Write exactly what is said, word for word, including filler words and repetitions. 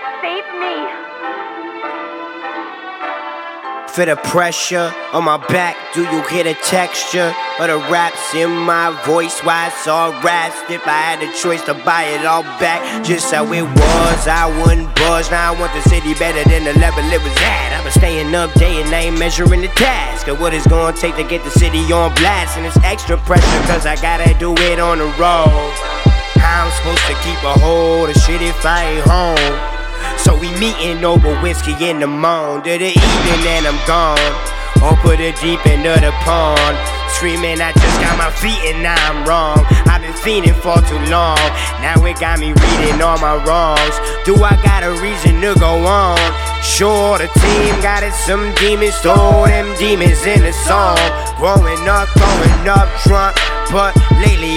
Save me. Feel the pressure on my back, do you hear the texture of the raps in my voice? Why it's all rasped? If I had a choice to buy it all back, just how it was, I wouldn't budge. Now I want the city better than the level it was at. I've been staying up day and night measuring the task of what it's gonna take to get the city on blast. And it's extra pressure cause I gotta do it on the road. How I'm supposed to keep a hold of shit if I ain't home? So we meeting over whiskey in the moan to the evening and I'm gone. Or put it deep into the pond, screaming I just got my feet and now I'm wrong. I've been fiending for too long, now it got me reading all my wrongs. Do I got a reason to go on? Sure, the team got it, some demons, throw them demons in the song. Growing up, growing up drunk, but lately